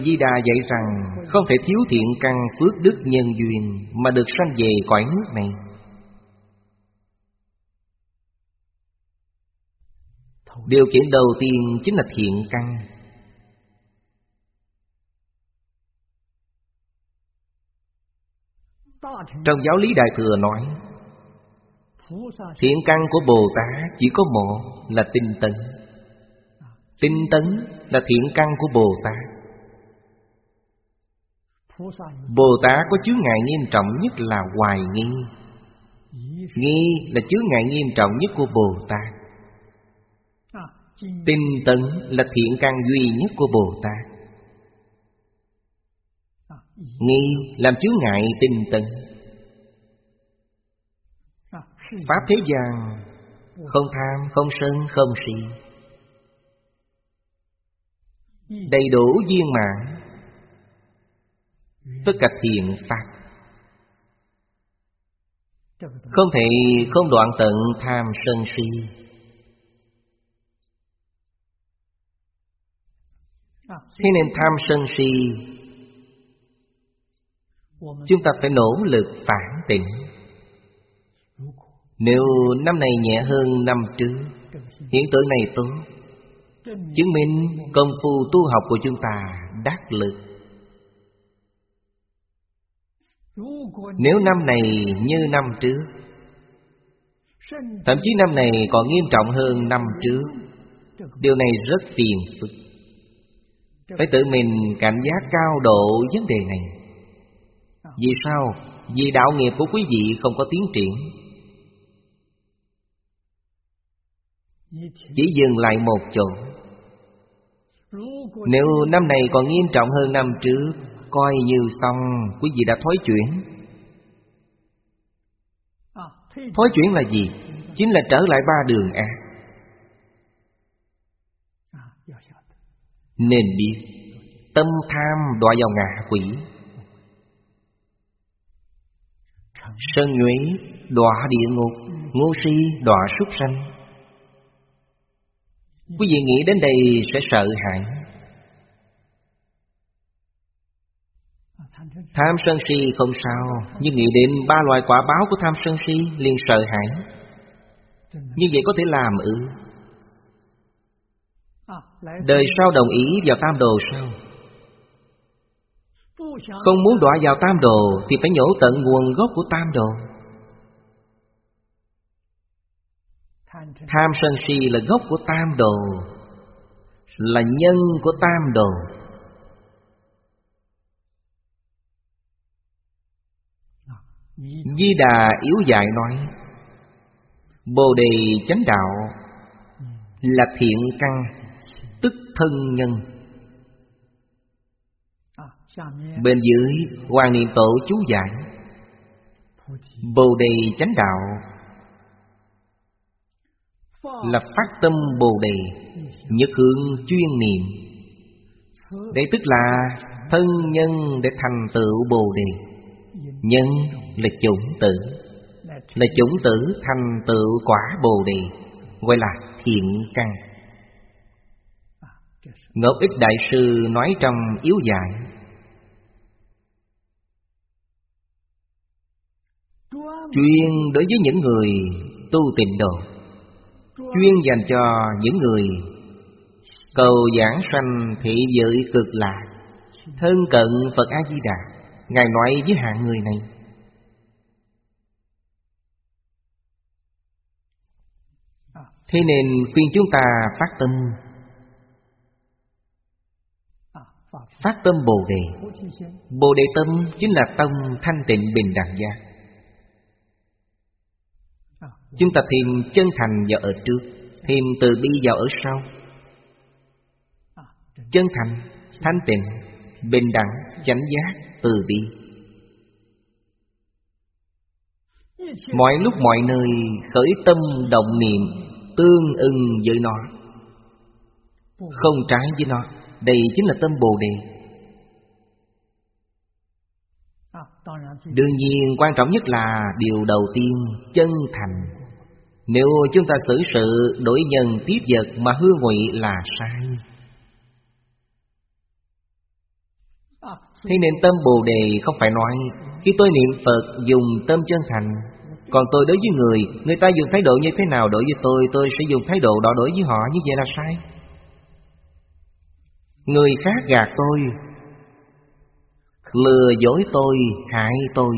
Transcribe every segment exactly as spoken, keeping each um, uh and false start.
Di Đà dạy rằng không thể thiếu thiện căn phước đức nhân duyên mà được sanh về cõi nước này. Điều kiện đầu tiên chính là thiện căn. Trong giáo lý Đại Thừa nói, thiện căn của Bồ Tát chỉ có một là tinh tấn. Tinh tấn là thiện căn của Bồ Tát. Bồ Tát có chướng ngại nghiêm trọng nhất là hoài nghi. Nghi là chướng ngại nghiêm trọng nhất của Bồ Tát. Tinh tấn là thiện căn duy nhất của Bồ Tát. Nghi làm chướng ngại tinh tấn. Pháp thế gian không tham, không sân, không si, đầy đủ viên mãn tất cả thiện pháp, không thể không đoạn tận tham sân si. Thế nên tham sân si chúng ta phải nỗ lực phản tỉnh. Nếu năm này nhẹ hơn năm trước, hiện tượng này tốt, chứng minh công phu tu học của chúng ta đắc lực. Nếu năm này như năm trước, thậm chí năm này còn nghiêm trọng hơn năm trước, điều này rất phiền phức. Phải tự mình cảnh giác cao độ vấn đề này. Vì sao? Vì đạo nghiệp của quý vị không có tiến triển. Chỉ dừng lại một chỗ. Nếu năm này còn nghiêm trọng hơn năm trước, coi như xong, quý vị đã thoái chuyển. Thoái chuyển là gì? Chính là trở lại ba đường ác. Nên biết tâm tham đọa vào ngạ quỷ, sân nhuế đọa địa ngục, ngu si đọa súc sanh. Quý vị nghĩ đến đây sẽ sợ hãi. Tham sân si không sao, nhưng nghĩ đến ba loại quả báo của tham sân si liền sợ hãi. Như vậy có thể làm ư? Đời sau đồng ý vào tam đồ sao? Không muốn đọa vào tam đồ thì phải nhổ tận nguồn gốc của tam đồ. Tham sân si là gốc của tam đồ, là nhân của tam đồ. Di Đà yếu dạy nói, Bồ Đề chánh đạo là thiện căn, tức thân nhân. Bên dưới Hoàng Niệm Tổ chú giải, Bồ Đề chánh đạo là phát tâm Bồ Đề, nhất hướng chuyên niệm. Đây tức là thân nhân để thành tựu Bồ Đề. Nhân là chủng tử, là chủng tử thành tựu quả Bồ Đề, gọi là thiện căn. Ngọc Ích Đại Sư nói trong yếu giải, chuyên đối với những người tu tịnh độ, chuyên dành cho những người cầu giảng sanh thị giới cực lạc, thân cận Phật A Di Đà. Ngài nói với hạng người này, thế nên khuyên chúng ta phát tâm, phát tâm Bồ Đề. Bồ Đề tâm chính là tâm thanh tịnh bình đẳng giác. Chúng ta thêm chân thành vào ở trước, thêm từ bi vào ở sau. Chân thành, thanh tịnh, bình đẳng, chánh giác, từ bi. Mọi lúc mọi nơi khởi tâm động niệm tương ưng với nó, không trái với nó. Đây chính là tâm Bồ Đề. Đương nhiên quan trọng nhất là điều đầu tiên, chân thành. Nếu chúng ta xử sự đổi nhân tiếp vật mà hư ngụy là sai. Thế nên tâm Bồ Đề không phải nói khi tôi niệm Phật dùng tâm chân thành, còn tôi đối với người, người ta dùng thái độ như thế nào đối với tôi, tôi sẽ dùng thái độ đó đối với họ. Như vậy là sai. Người khác gạt tôi, lừa dối tôi, hại tôi,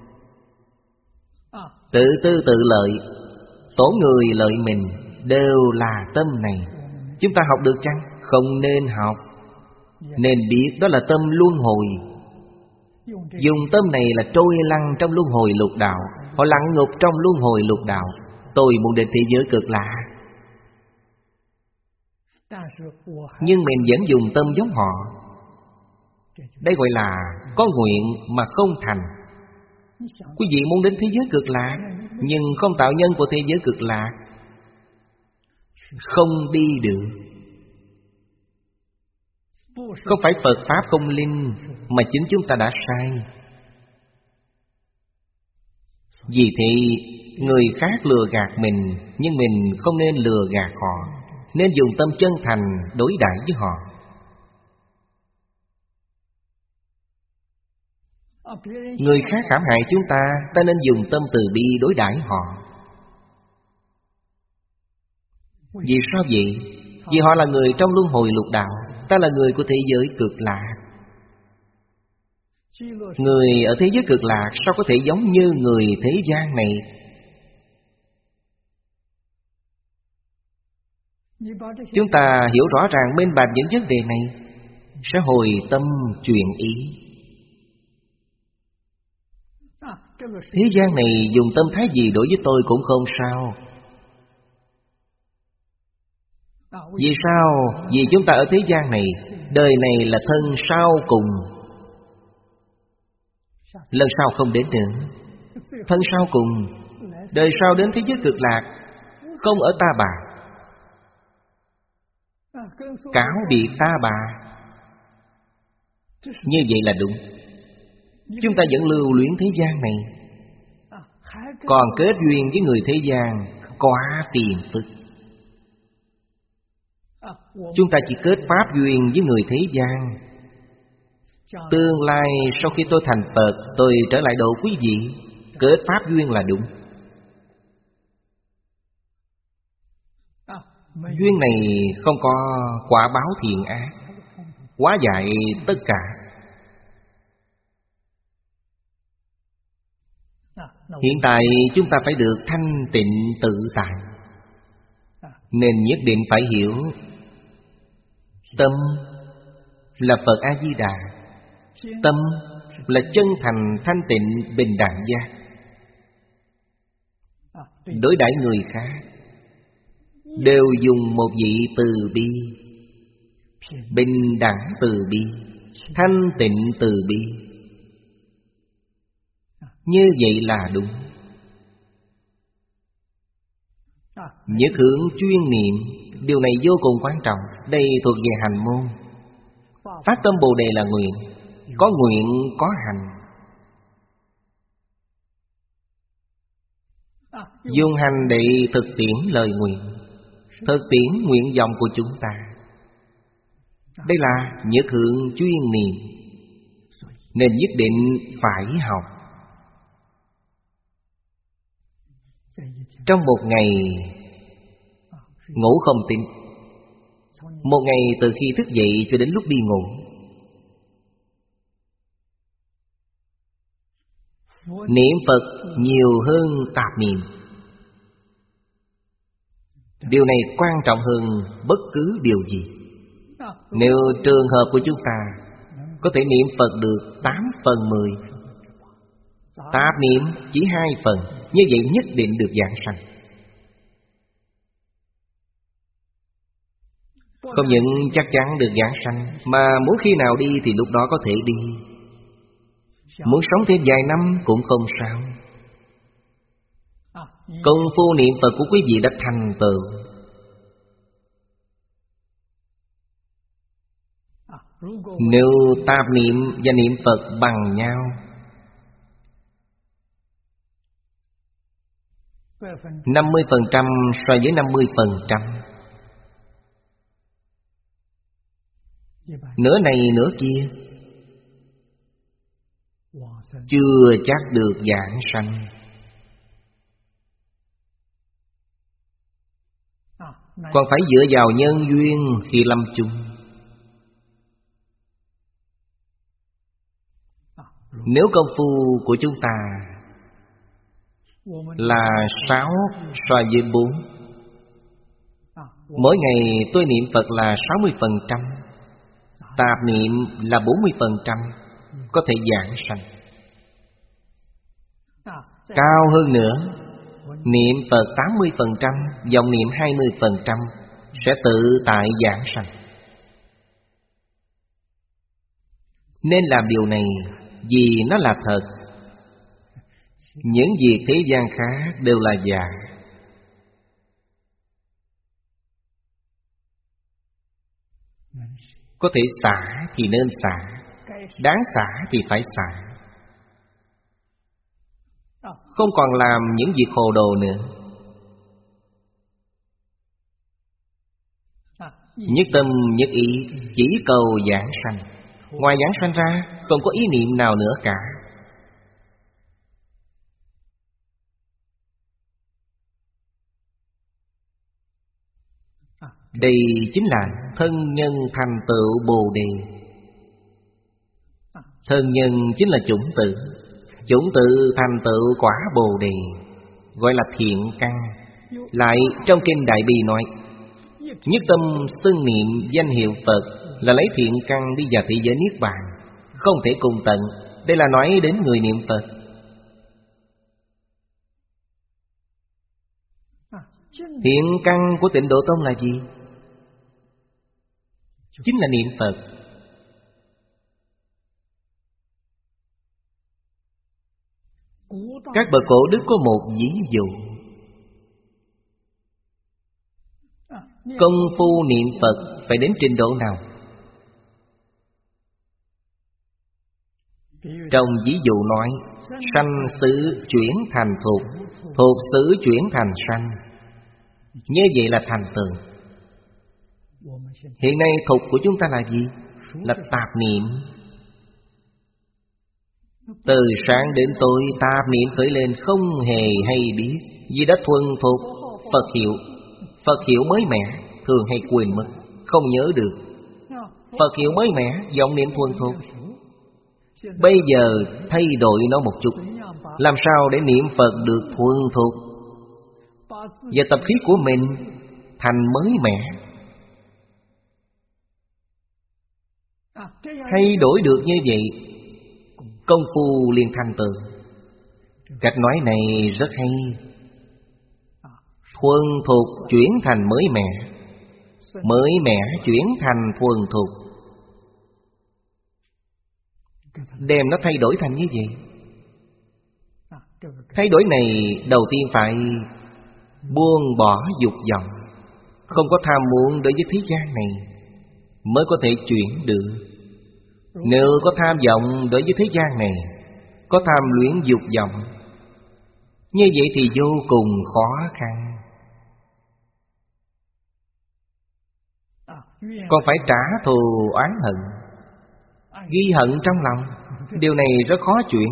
tự tư tự lợi, tổn người lợi mình, đều là tâm này. Chúng ta học được chăng? Không nên học. Nên biết đó là tâm luân hồi. Dùng tâm này là trôi lăn trong luân hồi lục đạo. Họ lặn ngục trong luân hồi lục đạo. Tôi muốn đến thế giới cực lạ, nhưng mình vẫn dùng tâm giống họ. Đây gọi là có nguyện mà không thành. Quý vị muốn đến thế giới cực lạ, nhưng không tạo nhân của thế giới cực lạ, không đi được. Không phải Phật Pháp không linh, mà chính chúng ta đã sai. Vì thế người khác lừa gạt mình, nhưng mình không nên lừa gạt họ, nên dùng tâm chân thành đối đãi với họ. Người khác hãm hại chúng ta, ta nên dùng tâm từ bi đối đãi họ. Vì sao vậy? Vì họ là người trong luân hồi lục đạo, ta là người của thế giới cực lạc. Người ở thế giới cực lạc sao có thể giống như người thế gian này? Chúng ta hiểu rõ ràng minh bạch những vấn đề này, sẽ hồi tâm chuyển ý. Thế gian này dùng tâm thái gì đối với tôi cũng không sao. Vì sao? Vì chúng ta ở thế gian này, đời này là thân sau cùng. Lần sau không đến nữa. Thân sau cùng. Đời sau đến thế giới cực lạc, không ở ta bà, cáo bị ta bà. Như vậy là đúng. Chúng ta vẫn lưu luyến thế gian này, còn kết duyên với người thế gian, quá phiền phức. Chúng ta chỉ kết pháp duyên với người thế gian. Tương lai sau khi tôi thành Phật, tôi trở lại độ quý vị. Kết pháp duyên là đúng. Duyên này không có quả báo thiện ác, hóa giải tất cả. Hiện tại chúng ta phải được thanh tịnh tự tại, nên nhất định phải hiểu tâm là Phật A-di-đà. Tâm là chân thành thanh tịnh bình đẳng giác. Đối đãi người khác đều dùng một vị từ bi, bình đẳng từ bi, thanh tịnh từ bi. Như vậy là đúng. Nhất hướng chuyên niệm, điều này vô cùng quan trọng. Đây thuộc về hành môn. Phát tâm Bồ Đề là nguyện. Có nguyện có hành. Dùng hành để thực tiễn lời nguyện, thực tiễn nguyện vọng của chúng ta. Đây là nhất hướng chuyên niệm, nên nhất định phải học. Trong một ngày ngủ không tỉnh, một ngày từ khi thức dậy cho đến lúc đi ngủ, niệm Phật nhiều hơn tạp niệm. Điều này quan trọng hơn bất cứ điều gì. Nếu trường hợp của chúng ta có thể niệm Phật được tám phần mười, tạp niệm chỉ hai phần, như vậy nhất định được giảng sanh. Không những chắc chắn được giảng sanh, mà muốn khi nào đi thì lúc đó có thể đi. Muốn sống thêm vài năm cũng không sao. Công phu niệm Phật của quý vị đã thành tựu. Nếu tạp niệm và niệm Phật bằng nhau, năm mươi phần trăm so với năm mươi phần trăm, nửa này nửa kia, chưa chắc được giảng sanh. Còn phải dựa vào nhân duyên khi lâm chung. Nếu công phu của chúng ta là sáu so với bốn, mỗi ngày tôi niệm Phật là sáu mươi phần trăm, tạp niệm là bốn mươi phần trăm, có thể giảng sanh. Cao hơn nữa, niệm Phật tám mươi phần trăm, vọng niệm hai mươi phần trăm, sẽ tự tại giảng sanh. Nên làm điều này vì nó là thật. Những việc thế gian khác đều là giả. Có thể xả thì nên xả, đáng xả thì phải xả. Không còn làm những việc hồ đồ nữa. Nhất tâm nhất ý, chỉ cầu giảng sanh. Ngoài giảng sanh ra, không có ý niệm nào nữa cả. Đây chính là thân nhân thành tựu Bồ Đề. Thân nhân chính là chủng tử. Chủng tử thành tựu quả Bồ Đề, gọi là thiện căn. Lại trong kinh Đại Bi nói, nhất tâm xưng niệm danh hiệu Phật là lấy thiện căn đi vào thế giới Niết Bàn, không thể cùng tận. Đây là nói đến người niệm Phật. Thiện căn của Tịnh Độ Tông là gì? Chính là niệm Phật. Các bậc cổ đức có một ví dụ. Công phu niệm Phật phải đến trình độ nào? Trong ví dụ nói, sanh xứ chuyển thành thuộc, thuộc xứ chuyển thành sanh. Như vậy là thành tựu. Hiện nay thuộc của chúng ta là gì? Là tạp niệm. Từ sáng đến tối tạp niệm khởi lên không hề hay biết. Vì đã thuần thuộc Phật hiệu. Phật hiệu mới mẻ, thường hay quên mất, không nhớ được. Phật hiệu mới mẻ, vọng niệm thuần thuộc. Bây giờ thay đổi nó một chút. Làm sao để niệm Phật được thuần thuộc, và tập khí của mình thành mới mẻ. Thay đổi được như vậy, công phu liền thành tựu. Cách nói này rất hay. Thuần thuộc chuyển thành mới mẻ, mới mẻ chuyển thành thuần thuộc. Đem nó thay đổi thành như vậy. Thay đổi này đầu tiên phải buông bỏ dục vọng, không có tham muốn đối với thế gian này, mới có thể chuyển được. Nếu có tham vọng đối với thế gian này, có tham luyến dục vọng, như vậy thì vô cùng khó khăn. Còn phải trả thù oán hận, ghi hận trong lòng. Điều này rất khó chuyển.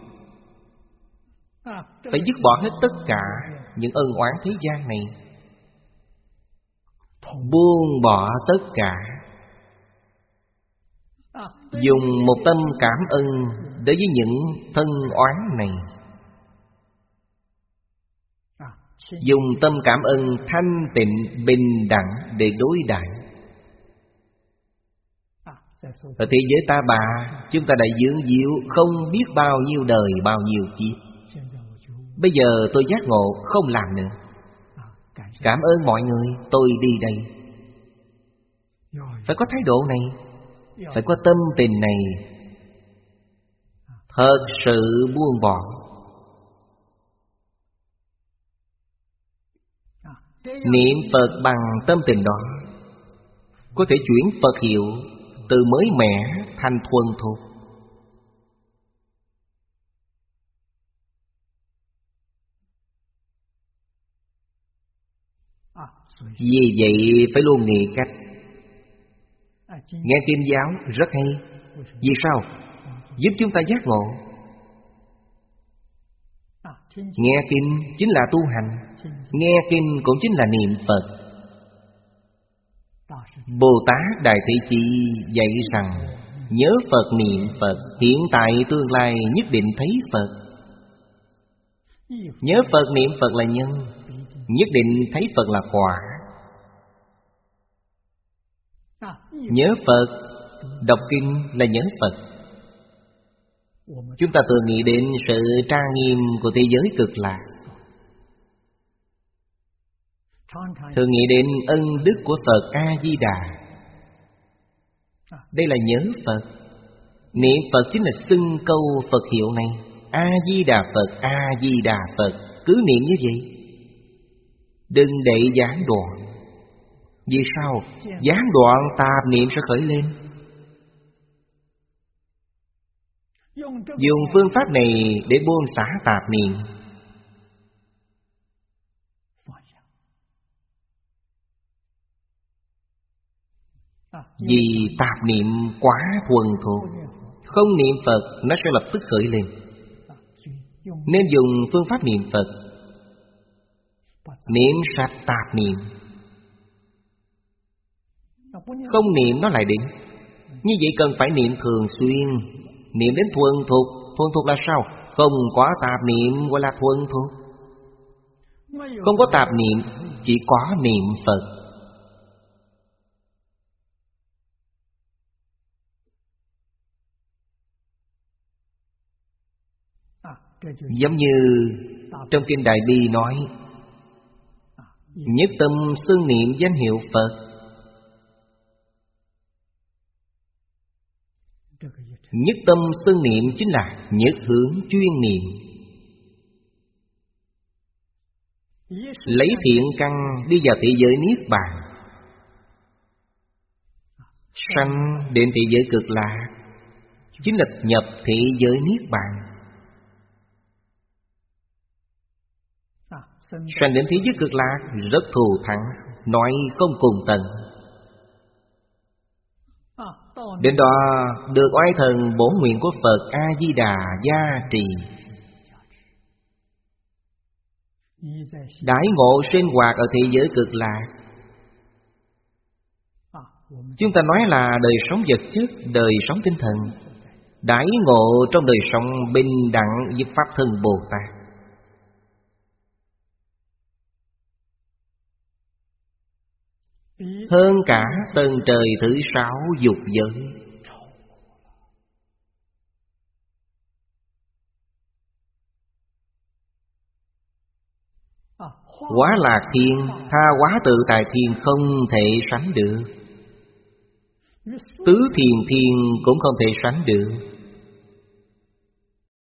Phải dứt bỏ hết tất cả những ân oán thế gian này, buông bỏ tất cả, dùng một tâm cảm ơn đối với những thân oán này, dùng tâm cảm ơn thanh tịnh bình đẳng để đối đãi. Ở thế giới ta bà, chúng ta đã dưỡng diệu không biết bao nhiêu đời bao nhiêu kiếp. Bây giờ tôi giác ngộ không làm nữa. Cảm ơn mọi người, tôi đi đây. Phải có thái độ này, phải có tâm tình này, thật sự buông bỏ. Niệm Phật bằng tâm tình đó, có thể chuyển Phật hiệu từ mới mẻ thành thuần thuộc. Vì vậy phải luôn nghĩ cách. Nghe kinh giáo rất hay. Vì sao? Giúp chúng ta giác ngộ. Nghe kinh chính là tu hành, nghe kinh cũng chính là niệm Phật. Bồ Tát Đại Thế Chí dạy rằng nhớ Phật niệm Phật, hiện tại tương lai nhất định thấy Phật. Nhớ Phật niệm Phật là nhân, nhất định thấy Phật là quả. Nhớ Phật, đọc kinh là nhớ Phật. Chúng ta thường nghĩ đến sự trang nghiêm của thế giới cực lạc, thường nghĩ đến ân đức của Phật A-di-đà. Đây là nhớ Phật. Niệm Phật chính là xưng câu Phật hiệu này, A-di-đà Phật, A-di-đà Phật. Cứ niệm như vậy, đừng để gián đoạn. Vì sao? Gián đoạn tạp niệm sẽ khởi lên. Dùng phương pháp này để buông xả tạp niệm. Vì tạp niệm quá thuần thuộc, không niệm Phật nó sẽ lập tức khởi lên. Nên dùng phương pháp niệm Phật, niệm sạch tạp niệm. Không niệm nó lại đến. Như vậy cần phải niệm thường xuyên, niệm đến thuần thuộc. Thuần thuộc là sao? Không có tạp niệm gọi là thuần thuộc. Không có tạp niệm, chỉ có niệm Phật. Giống như trong Kinh Đại Bi nói, nhất tâm xưng niệm danh hiệu Phật. Nhất tâm xưng niệm chính là nhất hướng chuyên niệm. Lấy thiện căn đi vào thế giới Niết Bàn, sanh đến thế giới cực lạc, chính là nhập thế giới Niết Bàn. Sanh đến thế giới cực lạc rất thù thắng, nói không cùng tận. Đến đó được oai thần bổn nguyện của Phật A-di-đà gia trì. Đãi ngộ sinh hoạt ở thế giới cực lạc. Chúng ta nói là đời sống vật chất, đời sống tinh thần. Đãi ngộ trong đời sống bình đẳng với Pháp Thân Bồ Tát. Hơn cả tầng trời thứ sáu dục giới. Quá lạc thiên, tha quá tự tại thiên không thể sánh được. Tứ thiền thiên cũng không thể sánh được.